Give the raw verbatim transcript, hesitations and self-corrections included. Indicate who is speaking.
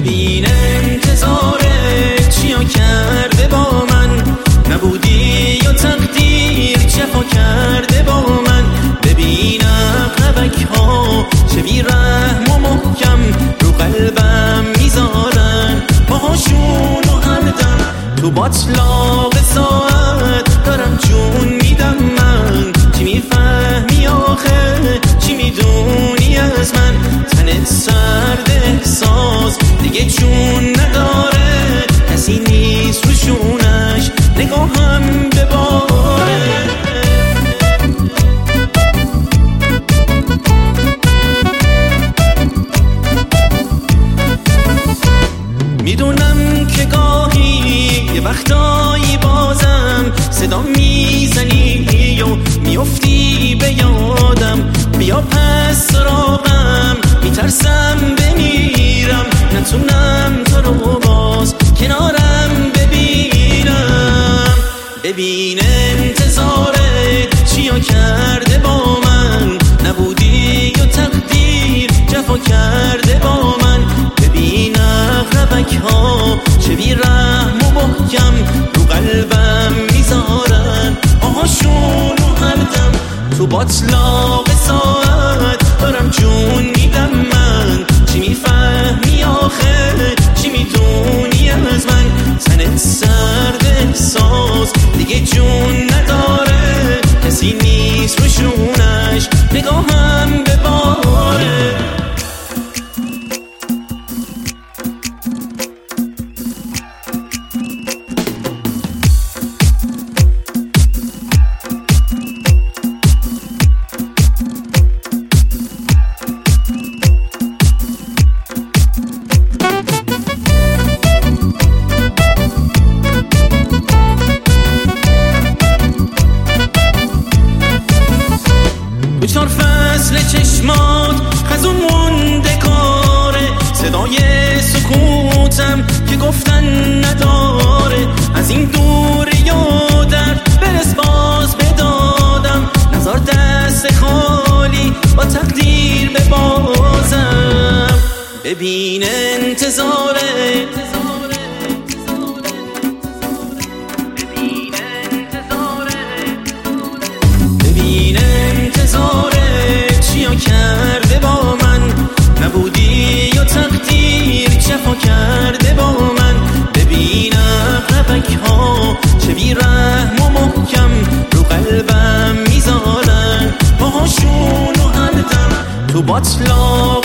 Speaker 1: ببین انتظاره چیا کرده با من، نبودی یا تقدیر جفا کرده با من. ببین عقربک ها چه بی رحم و محکم رو قلبم میذارن، باهاشون و هر دم تو باطلاق ساعت دارم جون میدم من. چی میفهمی آخه، چی میدونی از من؟ تنت سرد احساس دیگه جون نداره، کسی نیست روشونش نگاهم بباره. میدونم که گاهی یه وقتایی بازم صدا میزنی و میافتی به یادم. بیا پس سراغم، میترسم بمیرم، نتونم تو رو باز کنارم ببینم. ببین انتظاره چیا کرده با من، نبودی یا تقدیر جفا کرده با من. ببین عقربک ها چه بی رحم و محکم رو قلبم میذارن، آهاشون و هر دم تو باطلاق ساعت دارم جون میدم من. چی میفهمی آخه، چی میدونی از من؟ تنت سرد احساس دیگه جون نداره، کسی نیست روشونش نگاهم بباره. چار فصل چشمات خزون مونده کاره، صدای سکوتم که گفتن نداره. از این دور یادت برس باز بدادم، نزار دست خالی با تقدیر ببازم. ببین انتظاره چیا کرده با من، نبودی یا تقدیر جفا کرده با من. ببین عقربک ها چه بی رحم و محکم رو قلبم میذارن، باهاشون و هر دم تو باطلاق